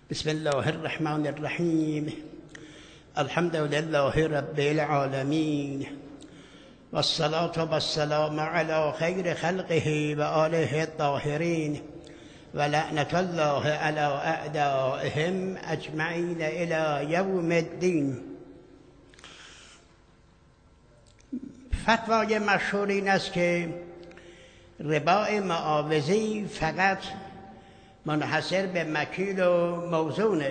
بسم الله الرحمن الرحیم. الحمد لله رب العالمین والصلاة والسلام علی خیر خلقه و آله الطاهرین و لعنة الله علی اعدائهم اجمعین الی یوم الدین. فتوای مشهور این است که ربا معاوضی فقط منحصر به مکیل و موزونه.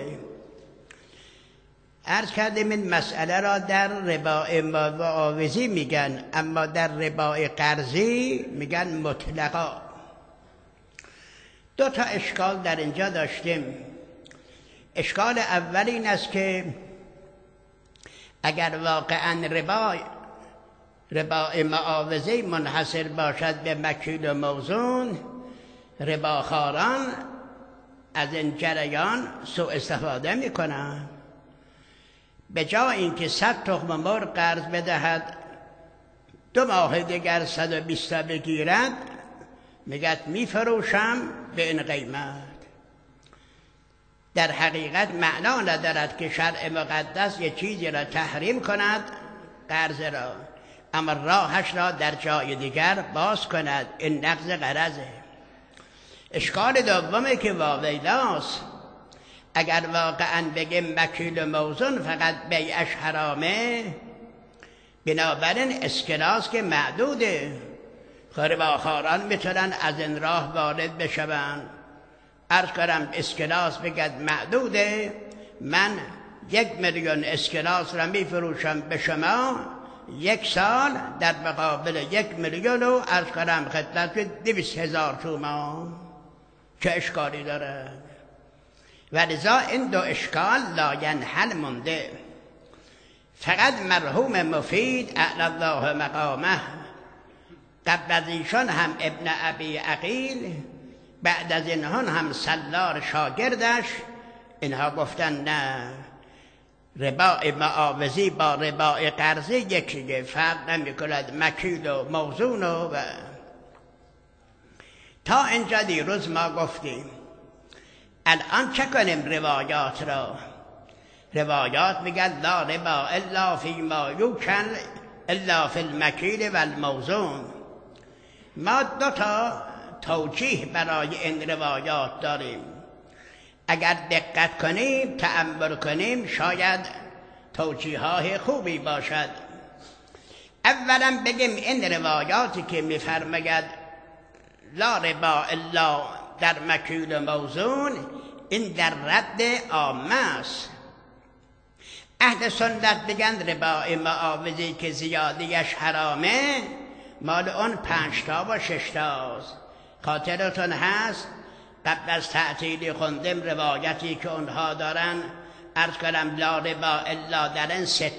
عرض کردیم این مسئله را در ربا معاوضی میگن، اما در ربا قرضی میگن مطلقا. دو تا اشکال در اینجا داشتیم. اشکال اول این است که اگر واقعا ربا معاوضی منحصر باشد به مکیل و موزون، رباخواران از این جریان سوء استفاده میکنن. به جای اینکه 100 تخم مرغ قرض بدهد 2 ماه دیگر 120 بگیرد، میگد میفروشم به این قیمت. در حقیقت معنا ندارد که شرع مقدس یه چیزی را تحریم کند، قرض را، اما راهش را در جای دیگر باز کند. این نقض قرضه. اشکال دومه که واویلاست. اگر واقعا بگیم مکیل و موزون فقط بیعش حرامه، بنابراین اسکناس که معدوده، رباخواران میتونن از این راه وارد بشوند. عرض کنم اسکناس بگد معدوده، من 1 میلیون اسکناس را میفروشم به شما، 1 سال در مقابل 1 میلیون رو عرض کنم خدمت 200,000 تومان. چه اشکالی داره؟ و لذا این دو اشکال لاینحل مونده. فقط مرحوم مفید اعلی الله مقامه، قبل از ایشان هم ابن ابی عقیل، بعد از اینها هم سلار شاگردش، اینها گفتن نه، ربا معاوضی با ربا قرضی یکیه، فرق نمی کند مکیل و موزون و تا اینجا دیروز ما گفتیم. الان چه کنیم روایات را؟ روایات میگن لا ربا الا فی ما یوکل الا فی المکیل و الموزون. ما 2 تا توجیه برای این روایات داریم. اگر دقت کنیم، تأمل کنیم، شاید توجیه های خوبی باشد. اولا بگیم این روایاتی که میفرماید لا ربا الا در مکیل و موزون، این در رد عامه است. اهل سنت بگن ربا معاوضی که زیادیش حرامه، مال اون 5 تا و 6 تاست. خاطرتون هست قبل از تعطیلی خوندم روایتی که اونها دارن، عرض کنم لا ربا الا در این 6.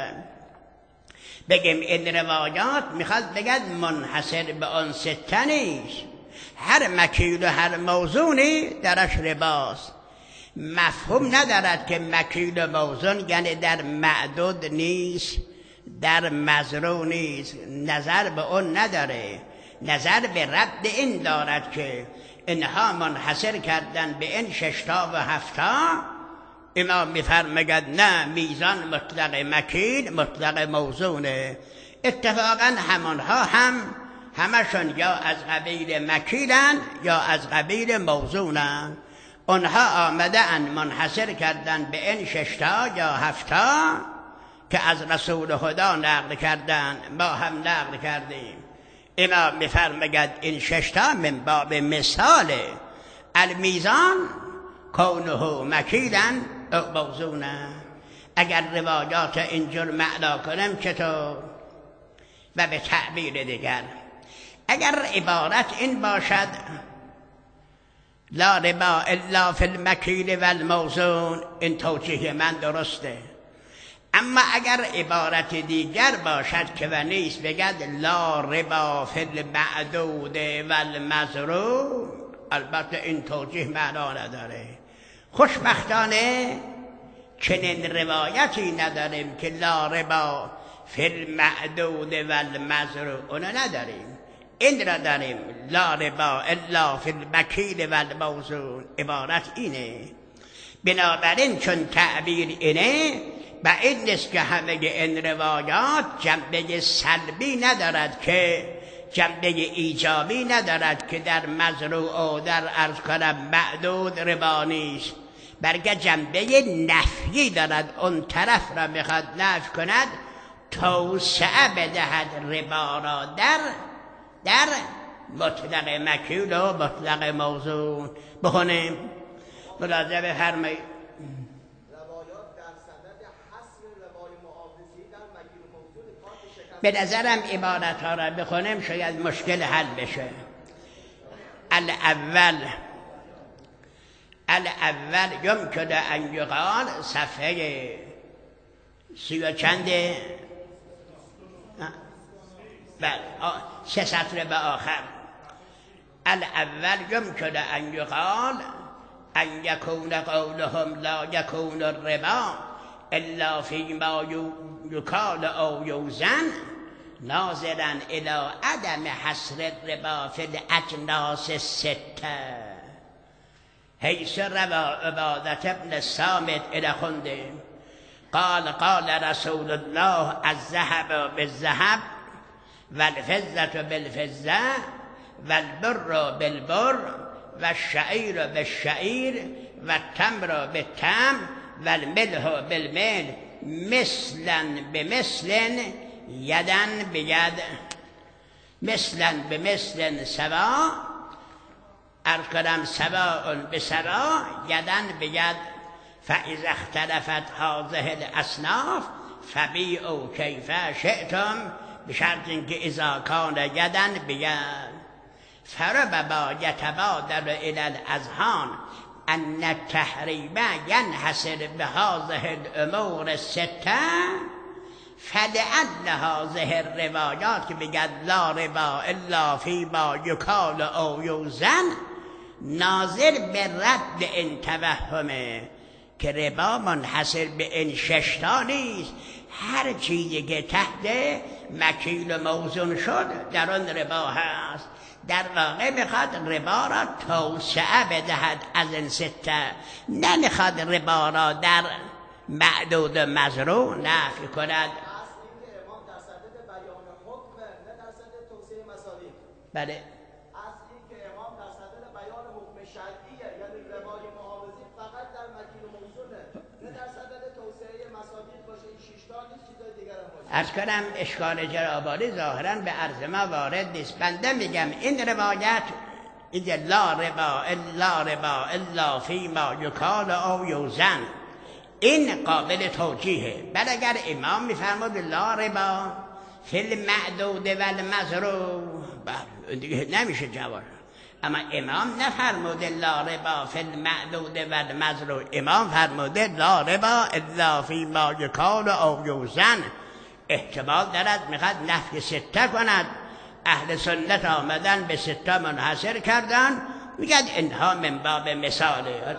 بگیم این روایات میخواد بگد منحصر به اون 6 نیست، هر مکیل و هر موزونی درش رباست. مفهوم ندارد که مکیل و موزون یعنی در معدود نیست، در مزرو نیست. نظر به اون نداره، نظر به رد این دارد که اینها منحصر کردن به این 6 تا و 7 تا. امام میفرماید نه، میزان مطلق مکیل مطلق موزونه. اتفاقا همانها همشون یا از قبیل مکیلن یا از قبیل موزونن. اونها آمدن منحصر کردن به این 6 تا یا 7 تا که از رسول خدا نقل کردن، ما هم نقل کردیم. امام میفرماید این 6 تا من باب مثاله، المیزان کونه مکیلن او موزونه. اگر روایات اینجور معنا کنم چطور؟ و به تعبیر دیگر اگر عبارت این باشد لا ربا الا فی المکیل و الموزون، این توجیه من درسته. اما اگر عبارت دیگر باشد که و نیست، بگد لا ربا فی المعدود و المزروع، البته این توجیه معنا نداره. خوشبختانه چنین روایتی نداریم که لا ربا فی المعدود و المزروع، اونو نداریم. این را داریم لا ربا الا فی المکیل و الموزون. عبارت اینه. بنابراین چون تعبیر اینه بعید نیست که همه این روایات جنبه سلبی ندارد، که جنبه ایجابی ندارد که در مزروع و در عرض کنم معدود ربا نیست، بلکه جنبه نفی دارد. اون طرف را میخواد نفی کند، توسعه بدهد ربا را در مطلق مکیل و مطلق موضوع. بخونیم ملاحظه بفرمایید. به نظرم عبارت ها را بخونیم شاید مشکل حل بشه. الاول یمکن ان یقال، صفحه 30 و چنده، بله 3 سطر به آخر. الاول یمکن ان یقال ان یکون قولهم لا یکون الربا الا فیما یکال او یوزن ناظرا الی عدم حصر الربا فی الاجناس السته. حیث روا عبادة ابن الصامت الى خنده قال رسول الله الذهب بالذهب والفضة بالفضة والبر بالبر والشعير بالشعير والتمر بالتمر والملح بالملح مثلا بمثل يدا بيد مثلا بمثل سواء ارکدم سواء بسواء یدن بید. فاذا اختلفت هذه الاصناف فبیعوا کیف شئتم بشرط اینکه اذا کان یدن بید. فربما یتبادر الى الاذهان ان التحریم ینحصر بهذه الامور السته فلعل هذه الروایات که بگد لا ربا الا فیما یکال او یوزن ناظر به رد این توهمه که ربا منحصر به این 6 تا نیست. هر چیزی که تحت مکیل و موزون شد در آن ربا هست. در واقع میخواد ربا را توسعه بدهد از این 6، نمیخواد ربا را در معدود مزروع نفی کند. بله. اصلی که امام در صدد بیان حکم شرعیه، یعنی روای معاوضی فقط در مکیل و موزونه، نه در صدد توسعه مصادیق باشه. این 6 تا نیست، چیزای دیگر هم باشه. عرض کنم اشکال جرابالی ظاهرا به عرض ما وارد نیست. بنده میگم این روایت اینجا لا ربا الا فیما یکال او یوزن این قابل توجیهه. بل اگر امام میفرمود لا ربا فی المعدود و المزروع دیگه نمیشه جواب. اما امام نفرموده لا ربا فی المعدود و المزروع، امام فرموده لا ربا الا فیما یکال او یوزن. احتمال دارد میخواد نفی 6 کند. اهل سنت آمدن به 6 منحصر کردن، میگن اینها من باب مثاله.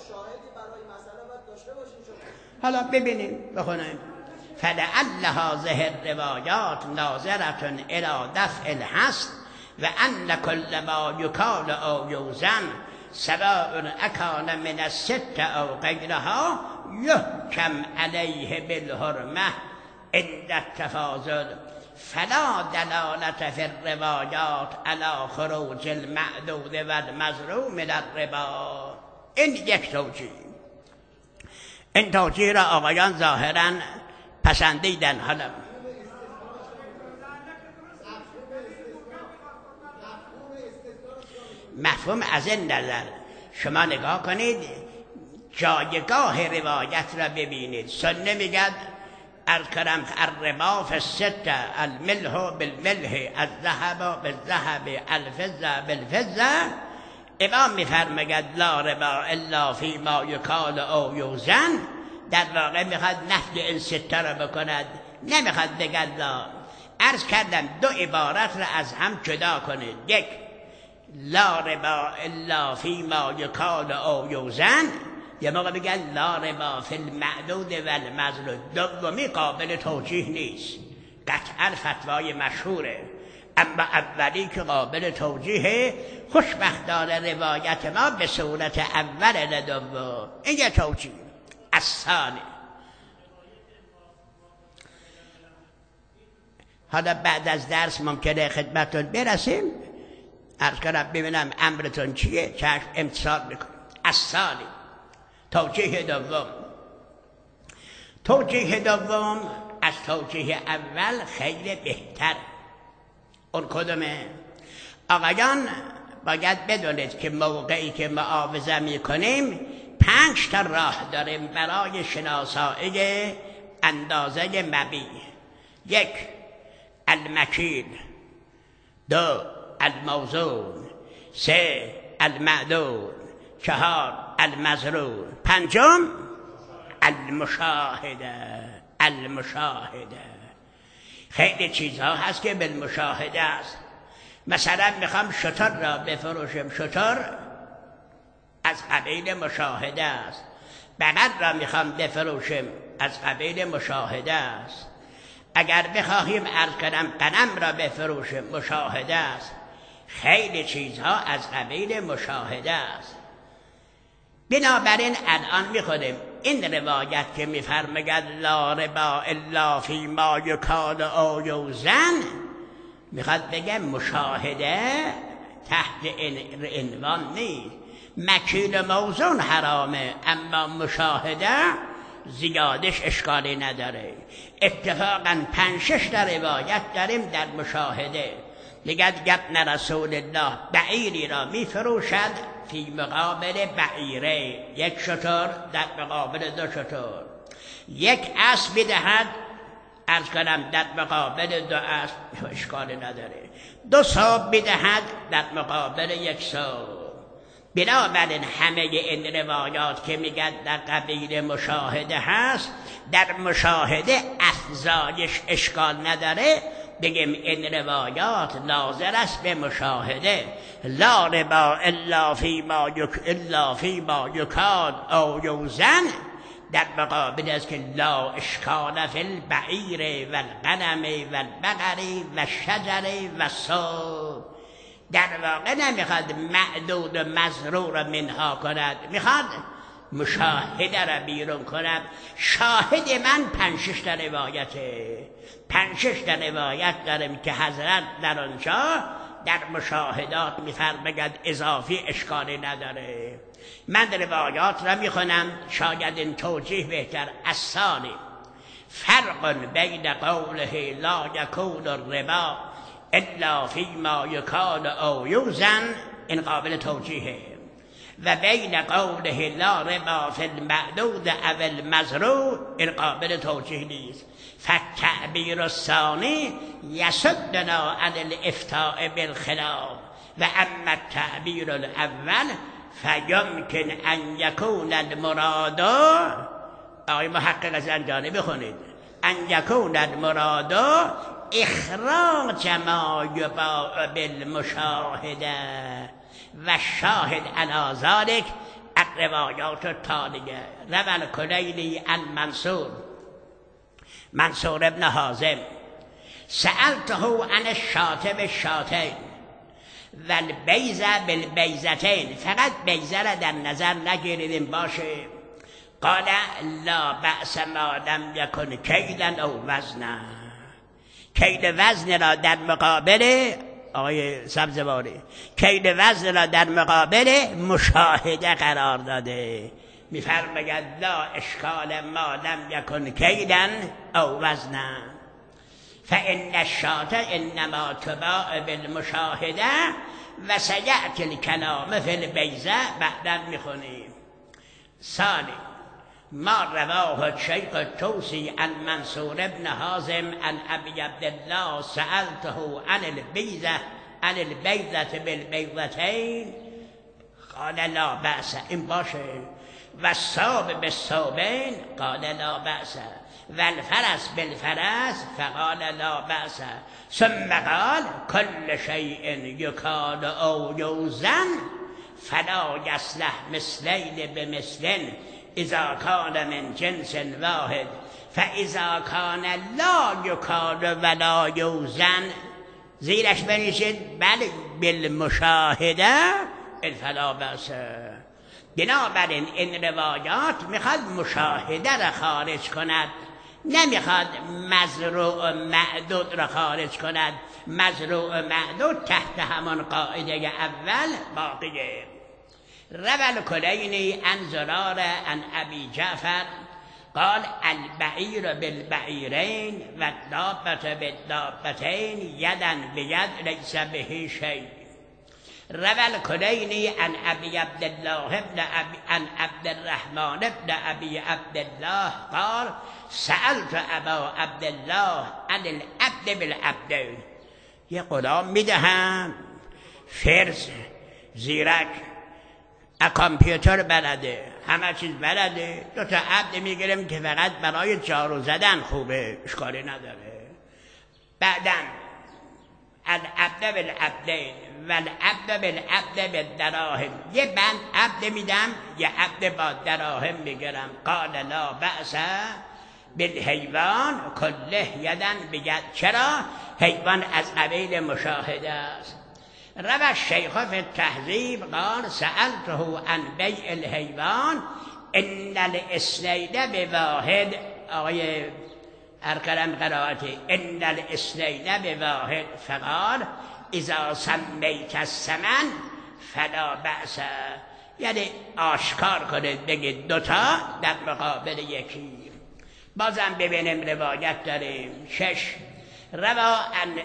حالا ببینیم بخونیم. فلعل هذه الروایات ناظرة الى دفع الحصر و ان کل ما یکال او یوزن سواء اکان من 6 او غیرها یحکم علیه بالحرمه عند التفاضل فلا دلالت فی الروایات علی خروج المعدود و المزروع من الربا. این یک توجیه. این توجیه را آقایان ظاهراً پسندیدن. حالا مفهوم از این نظر شما نگاه کنید، جایگاه روایت را ببینید. سنه میگد الکرم الربا فی 6 الملح بالملح الذهب بالذهب الفضه بالفضه. امام میفرماید لا ربا الا فیما یکال او یوزن. در واقع میخواد نفی این 6 را بکند، نمیخواد بگد لا. عرض کردم 2 عبارت را از هم جدا کنید. یک لا ربا الا فیما یکال او یوزن، یه موقع بگن لا ربا فی المعدود و المزروع. دومی قابل توجیه نیست، قطعا فتوای مشهوره. اما اولی که قابل توجیه، خوشبختانه روایت ما به صورت اول دوم. این یه توجیه. الثانی، حالا بعد از درس ممکنه خدمتتون برسیم، عرض کنم ببینم امرتون چیه، چشم امتثال میکنم. الثانی، توجیه دوم. توجیه دوم از توجیه اول خیلی بهتر. اون کدومه؟ آقایان باید بدونید که موقعی که معاوضه میکنیم 5 تا راه داریم برای شناسایی اندازه مبیع. 1 المکیل، 2 الموزون، 3 المعدود، 4 المزرور، 5 المشاهده. المشاهده خیلی چیزها هست که بالمشاهده است. مثلا میخوام شتر را بفروشم، شتر از قبیل مشاهده است. بقر را میخوام بفروشم، از قبیل مشاهده است. اگر بخواهیم عرض کنم غنم را بفروشم، مشاهده است. خیلی چیزها از قبیل مشاهده است. بنابراین الان میخونیم این روایت که میفرماید لا ربا الا فی ما یکال او یوزن، میخواد بگه مشاهده تحت این عنوان نیست. مکیل موزون حرامه، اما مشاهده زیادش اشکالی نداره. اتفاقا 5-6 تا روایت داریم در مشاهده. میگه ابن رسول الله بعیری را میفروشد فی مقابل بعیره، 1 شتر در مقابل 2 شتر. 1 اسب میدهد، عرض کنم در مقابل 2 اسب، اشکالی نداره. 2 صوب میدهد در مقابل 1 صوب. بنابراین همه این روایات که میگن در قبیل مشاهده هست، در مشاهده افزایش اشکال نداره، بگیم این روایات ناظر است به مشاهده. لا ربا الا فی ما یکاد او یوزن، در مقابل است که لا اشکال فی البعیر و الغنم و البقر و الشجر و الصوب. در واقع نمیخواد معدود و مزرور منها کند، میخواد مشاهده را بیرون کند. شاهد من 5-6 تا روایته. 5-6 تا روایت دارم که حضرت در آنجا در مشاهدات میفرماید اضافی اشکالی نداره. من روایات را میخونم، شاید این توجیه بهتر. الثانی، فرق بین قوله لا یکون الربا الا فی ما یکال او یوزن، این قابل توجیهه. و بین قوله لا ربا فی المعدود او المزروع، این قابل توجیه نیست. فالتعبیر الثانی یصدنا عن الافتاء بالخلاف، و اما التعبیر الاول فیمکن ان یکون المراد، آقای محقق زنجانی بخونید، ان یکون المراد اخراج ما یباع بالمشاهده و شاهد علی ذلک الروایات التالیه. روى الکلیلی عن منصور ابن حازم سألته عن الشاة بالشاتین و البیزه بالبیزتین، فقط بیزه را در نظر نگیریدیم باشه. قال لا بأس ما لم یکن کیلا او وزنا، کیل وزن را در مقابل آقای سبزواری، کیل وزن را در مقابل مشاهده قرار داده. میفرماید لا اشکال ما لم یکن کیلا او وزنا، فان الشاة انما تباع بالمشاهده و سیأتی الکلام فی البیزه. بعدا میخونیم. ثانی، ما رواه الشیخ الطوسی عن منصور ابن حازم عن ابی عبدالله سألته عن البیزة بالبیزتین قال لا بأس، این باشه. و الثوب بالثوبین قال لا بأس، و الفرس بالفرس فقال لا بأس. ثم قال كل شيء يكال او يوزن فلا يصلح مثلين بمثل اذا كان من جنس واحد، فاذا كان لا يكال ولا يوزن زیرش بنویسید بله بالمشاهده فلا بأس. بنابراین این روایات میخواد مشاهده را خارج کند، نمیخواد مزروع معدود را خارج کند. مزروع معدود تحت همان قاعده اول باقیه. روى الكليني عن زرار عن ابي جعفر قال البعير بالبعيرين والدابة بالدابتين يدا بيد ليس به شيء. روى الكليني عن ابي عبد الله عن عبد الرحمن بن ابي عبد الله قال سألت ابا عبد الله عن العبد بالعبدين. یه غلام میدهم فرز زیرک کامپیوتر بلده، همه چیز بلده، 2 تا عبد میگیرم که فقط برای جارو زدن خوبه، اشکالی نداره. بعداً العبد بالعبدین و العبد بالعبد بالدراهم، یه بند عبد میدم یه عبد با دراهم میگیرم. قال لا بأس بالحیوان کله یدن بید. چرا؟ حیوان از قبیل مشاهده است. روى الشيخ في التهذيب قال سألته عن بيع الحيوان ان الاثنين بواحد. آقای ارکرم قرائتی ان الاثنين بواحد فقال اذا سميت الثمن فلا بأس. یعنی آشکار کنید بگید 2 تا در مقابل یکی. بازم ببینیم روایت داریم. 6 روى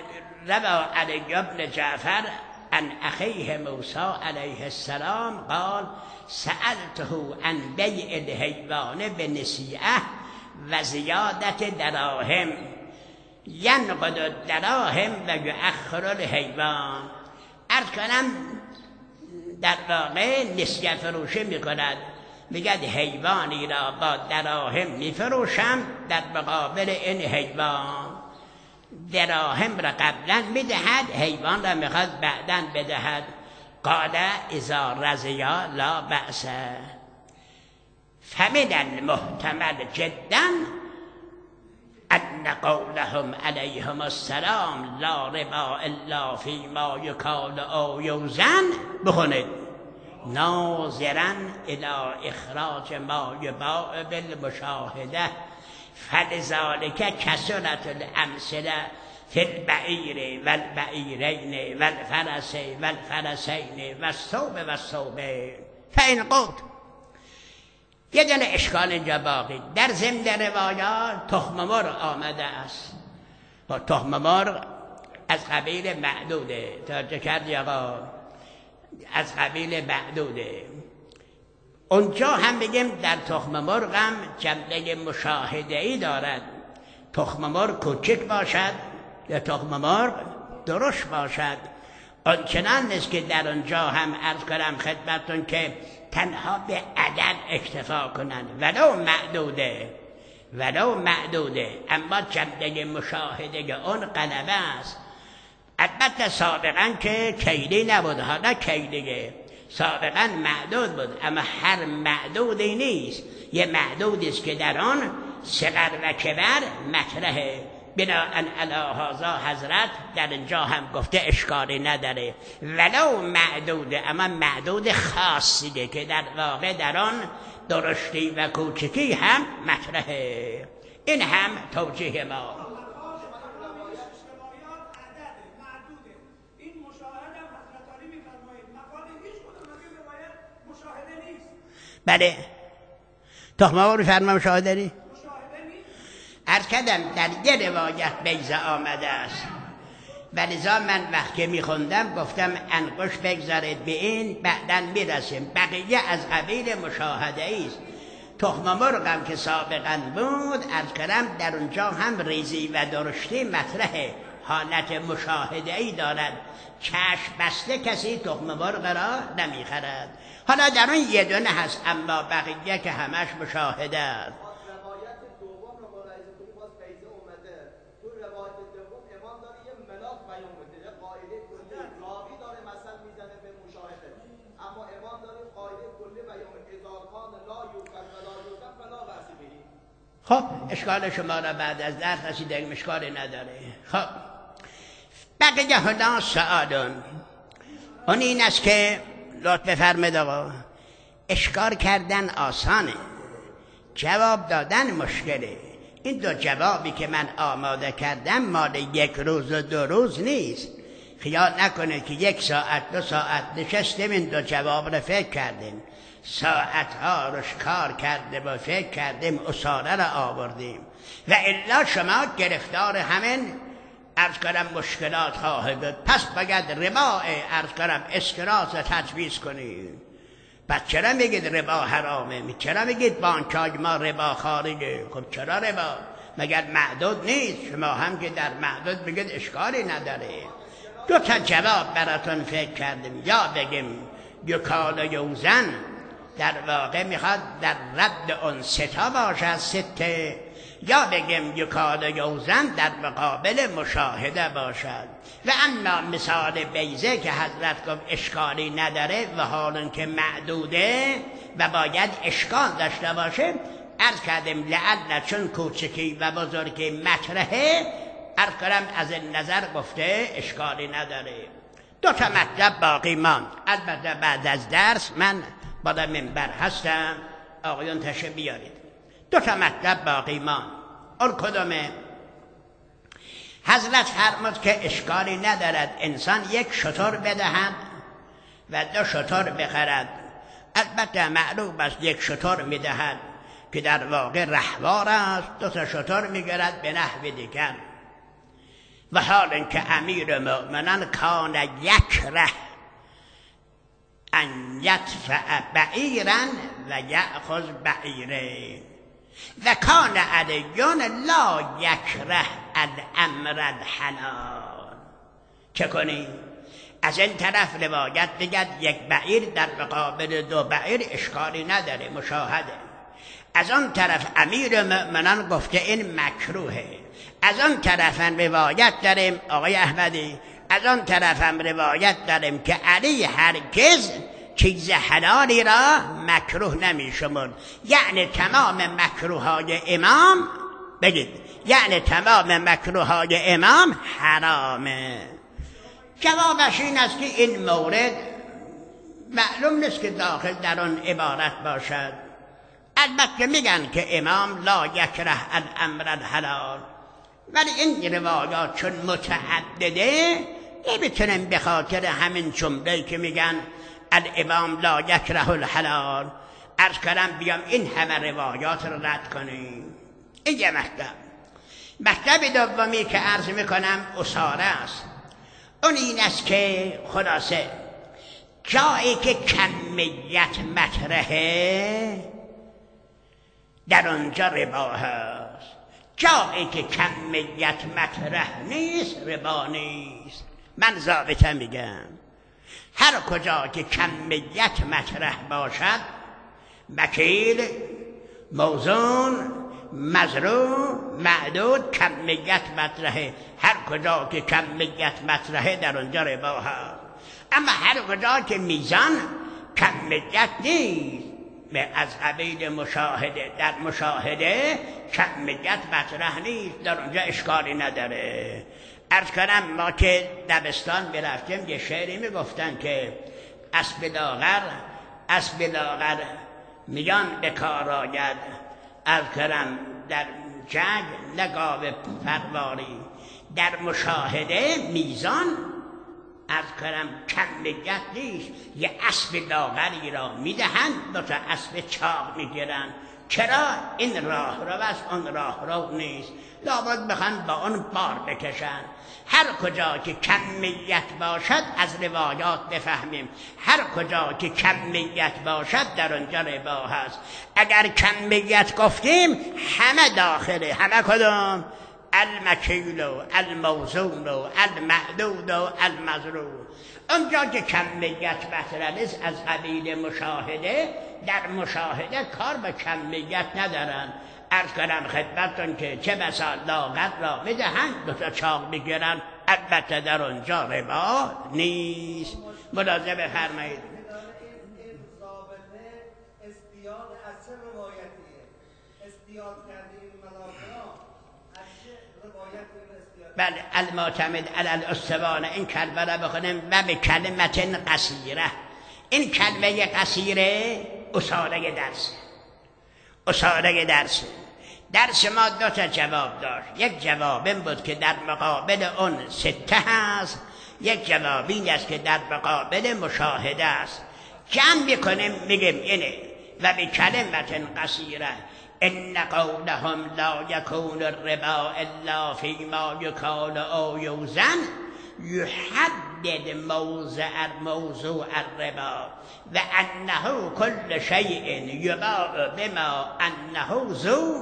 علی بن جعفر عن اخیه موسی علیه السلام قال سألته عن بیع الحیوان بنسیئه و زیادت دراهم ینقض الدراهم و یؤخر الحیوان. عرض کنم در واقع نسیه فروشی میکند، میگد حیوانی را با دراهم میفروشم در مقابل این حیوان. دراهم را قبلا میدهد، حیوان را میخواد بعدا بدهد. قال اذا رضیا لا بأس. فمن المحتمل جدا ان قولهم علیهم السلام لا ربا الا فيما یکال او یوزن بخونید ناظرا الى اخراج ما یباع بالمشاهده فلذلك كثرت الامثله في البعير والبعيرين والفرس والفرسين والثوب والثوبين. فإن قلت یه دونه اشکال اینجا باقی در ضمن روایات تخم مرغ آمده است و تخم مرغ از قبیل معدوده. توجه کردی آقا؟ از قبیل معدوده. اونجا هم بگیم در تخم مرغ هم جنبه مشاهده‌ای دارد. تخم مرغ کوچک باشد یا تخم مرغ درشت باشد. آنچنان نیست که در اونجا هم عرض کنم خدمتون که تنها به عدد اکتفا کنند ولو معدوده اما جنبه مشاهده اون غلبه است. البته سابقا که کیلی نبود، حالا کیلیه. سابقا معدود بود اما هر معدودی نیست. یه معدودی است که در آن صغر و کبر مطرحه. بناءً علی هذا حضرت در اینجا هم گفته اشکالی نداره ولو معدوده، اما معدود خاصیه که در واقع در آن درشتی و کوچکی هم مطرحه. این هم توجیه ما. بله تخم مرغ فرما مشاهده نیست. عرض کردم در یه روایت بیضه آمده است و لذا من وقتی میخوندم گفتم انگشت بگذارید به این بعداً میرسیم. بقیه از قبیل مشاهده است. تخم مرغ هم که سابقاً بود عرض کردم در اونجا هم ریزی و درشتی مطرحه، حالت مشاهده‌ای دارد. چشم بسته کسی تخم مرغ را نمیخرد. حالا در اون یه دونه هست اما بقیه که همش مشاهده است. روایت دوم رو ملاحظه کنی باز بیضه اومده. تو روایت دوم امام داره یه ملاک بیان میده، یه قاعده کلی راوی داره مثلا میزنه به مشاهده، اما امام داره قاعده کلی بیان میده اذا کان لا یوکل ولا یوزن فلا بأس به. خب اشکال شما را بعد از درس رسیدیم، اشکالی نداره. خب بقیه هنا سؤالون. اون این است که لطف بفرمید آقا، اشکار کردن آسانه، جواب دادن مشکله. این دو جوابی که من آماده کردم مال یک روز و 2 روز نیست. خیال نکنه که 1 ساعت 2 ساعت نشستیم این دو جواب رو فکر کردیم، ساعتها روش کار کردیم و فکر کردیم، اصاره رو آوردیم و الا شما گرفتار همین عرض کنم مشکلات خواهد بود. پس باید ربا عرض کنم اسکناس تجویز کنید. پس چرا میگید ربا حرامه؟ چرا میگید بانکای ما ربا خارجه؟ خب چرا ربا؟ مگر معدود نیست؟ شما هم که در معدود بگید اشکالی نداره. 2 تا جواب براتون فکر کردیم. یا بگیم یکال یوزن در واقع میخواد در رد اون 3 تا باشد 6، یا بگیم یکال یوزن در مقابل مشاهده باشد. و اما مثال بیزه که حضرت گفت اشکالی نداره و حالون که معدوده و باید اشکال داشته باشه، عرض کردیم لعل چون کوچکی و بزرگی مطرحه، عرض کردم از این نظر گفته اشکالی نداره. 2 تا مطلب باقی ماند. البته بعد از درس من بالا منبر هستم، آقایون تشریف بیارید. 2 تا مطلب باقی ماند. اون کدومه؟ حضرت فرمود که اشکالی ندارد انسان 1 شتر بدهد و 2 شتر بخرد. البته معلوم است 1 شتر میدهد که در واقع رهوار است، 2 تا شتر میگیرد به نحو دیگر. و حال اینکه امیر مؤمنان کان یکره ان یدفع بعیرا و یأخذ بعیره و کان علیون لا یکره الامر الحلال. چه کنی؟ از این طرف روایت بگد 1 بعیر در مقابل 2 بعیر اشکالی نداره، مشاهده. از آن طرف امیر مؤمنان گفته این مکروهه. از آن طرف هم روایت داریم آقای احمدی، از آن طرف هم روایت داریم که علی هرگز چیز حلالی را مکروه نمی شمرد. یعنی تمام مکروهای امام، بگید یعنی تمام مکروهای امام حرامه. جوابش این است که این مورد معلوم نیست که داخل در آن عبارت باشد. البته میگن که امام لا یکره الامر الحلال، ولی این روایات چون متعدده نمیتونیم به خاطر همین جمله که میگن الامام لا یکره الحلال عرض کردم بیام این همه روایات رو رد کنیم. این یه مطلب. مطلب دومی که عرض میکنم اصاره است. اون این است که خلاصه جایی که کمیت مطرحه در آنجا ربا هست، جایی که کمیت مطرح نیست ربا نیست. من ضابطه میگم هر کجا که کمیت مطرح باشد، مکیل، موزون، مزروع، معدود، کمیت مطرحه. هر کجا که کمیت مطرحه در آنجا ربا هست. اما هر کجا که میزان کمیت نیست، از قبیل مشاهده، در مشاهده کمیت مطرح نیست، در اونجا اشکالی نداره. عرض کنم ما که دبستان برفتیم یه شعری میگفتن که اسب لاغر میان به کار آید، عرض کنم در جنگ نگاو پرواری. در مشاهده میزان عرض کنم کمیت نیست. یه اسب لاغری را میدهند، 2 تا اسب چاق میگیرن. چرا؟ این راه رو است، اون راه رو نیست، لابد بخوان با اون بار بکشن. هر کجا که کمیت باشد از روایات بفهمیم هر کجا که کمیت باشد در اونجا ربا هست. اگر کمیت گفتیم همه داخله. همه کدوم؟ المکیل و الموزون و المعدود و المزروع. اونجا که کمیت مطرح نیست از قبیل مشاهده، در مشاهده کار به کمیت ندارن. عرض کنم خدمتتون که چه بسا لاغر را میدهند، 2 تا چاق میگیرن، البته در اونجا ربا نیست. ملاحظه بفرمایید. این ضابطه استیاد از چه روایتیه؟ استیاد کرده این ملاحظه از چه بله المعتمد علی الاستوانه این کلمه را بخونیم و به کلمت قصیره. این کلمه قصیره اصاره درس ما دو تا جواب داشت. یک جواب این بود که در مقابل اون سته هست، یک جواب این است که در مقابل مشاهده است. جمع میکنیم میگیم اینه و به کلمت قصیره ان قولهم لا یکون الربا الا فیما یکال او یوزن یحدد موضوع الربا و انه کل شیء یباع بما انه ذو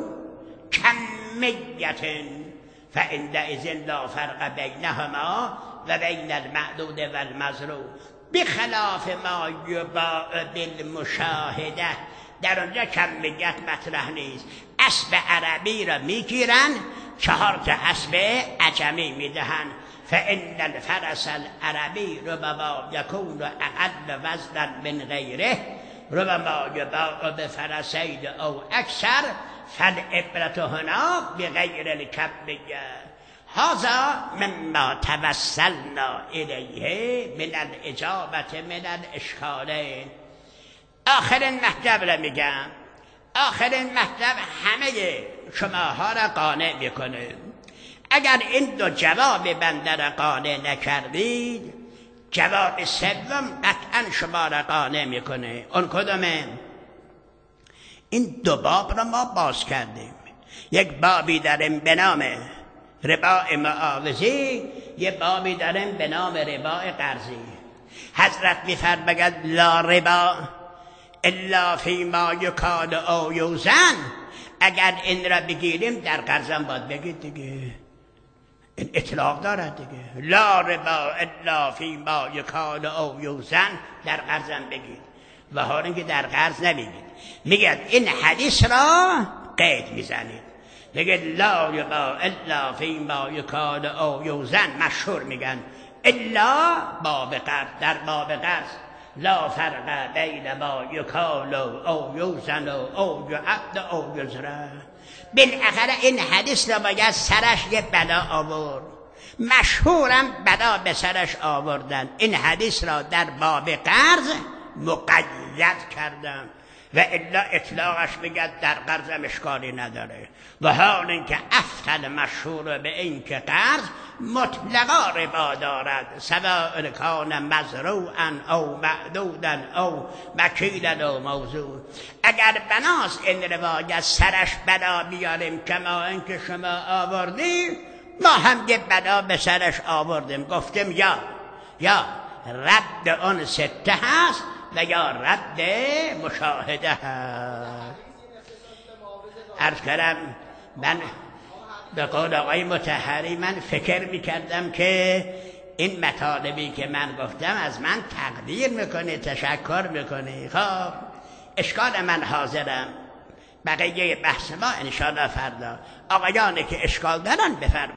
کمیت فعندئذ لا فرق بینهما و بین المعدود و المزروع بخلاف ما یباع بالمشاهده. در اونجا کمیت مطرح نیست. اسب عربی را میگیرن 4 تا اسب عجمی میدهن. فإن الفرس العربی ربما یکون اقل وزنا من غیره ربما یباع بفرسین او اکثر فالعبرة هنا بغیر الکمیه. هذا مما توسلنا الیه من الاجابه من الاشکالین. آخرین مطلب را میگم. آخرین مطلب همه شماها را قانع میکنه. اگر این دو جواب بنده را قانع نکردید، جواب سوم قطعا شما را قانع میکنه. اون کدومه؟ این دو باب را ما باز کردیم. یک بابی داریم به نام ربا معاوضی، یک بابی داریم به نام ربا قرضی. حضرت میفرماید لا ربا الا فیما یکال او یوزن. اگر این را بگیریم در قرضم باید بگید دیگه، این اطلاق دارد دیگه. لا ربا الا فیما یکال او یوزن، در قرضم بگید. و حالا که در قرض نبگید، میگه این حدیث را قید میزنید، میگه لا ربا الا فیما یکال او یوزن. مشهور میگن الا باب قرض، در باب قرض لا فرق بین ما یکال او یوزن او یعد او یزره. بالاخره این حدیث را باید سرش یه بلا آورد. مشهورم بلا به سرش آوردن. این حدیث را در باب قرض مقید کردم و الا اطلاقش بگد در قرضم اشکالی نداره. و حال اینکه افتل مشهور به این که قرض مطلقا ربا دارد، سواء کان مزروعا او معدودا او مکیلا او موضوع. اگر بناست این روایت سرش بلا بیاریم کما اینکه شما آوردیم، ما هم یه بلا به سرش آوردیم. گفتیم یا رد اون سته هست و یا رد مشاهده هست. عرض کردم من به قول آقای مطهری من فکر میکردم که این مطالبی که من گفتم از من تقدیر میکنه، تشکر میکنه. خب اشکال من حاضرم، بقیه بحث ما انشاءالله فردا. آقایانی که اشکال دارن بفرمایید.